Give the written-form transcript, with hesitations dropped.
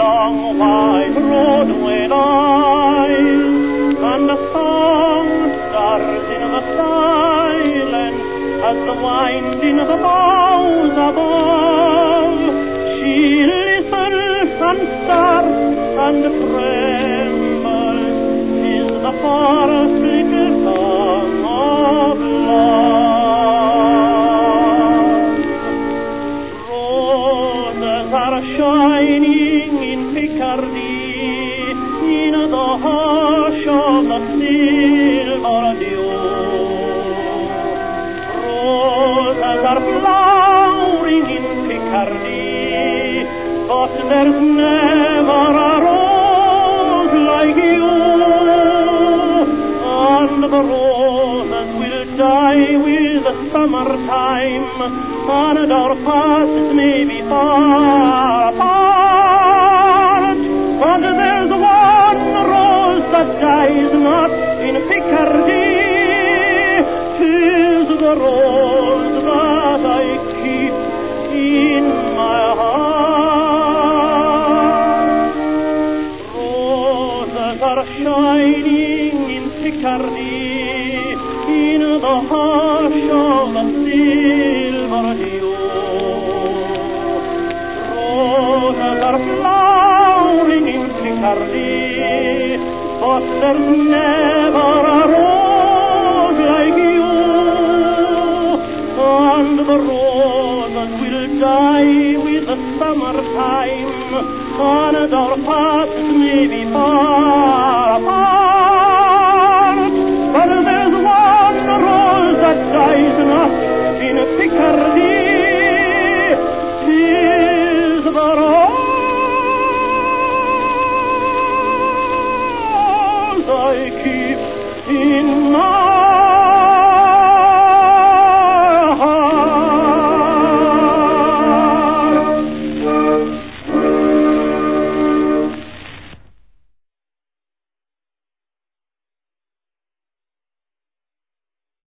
long white Broadway lies, and the song stars in the silence as the wind in the boughs above. She listens and starts and trembles, 'tis the forest little song of love. Roses are shining in Picardy, in the hush of the silver dew. Roses are flowering in Picardy, but there's never a rose like you. And the roses will die with the summertime, and our paths may be far apart, but there's one rose that dies not in Picardy. 'Tis the rose that I keep in my heart. Roses are shining in Picardy, in the hush of the silver dew. Roses are flowering in Picardy, but there's never a rose like you. And the roses will die with the summertime, and our paths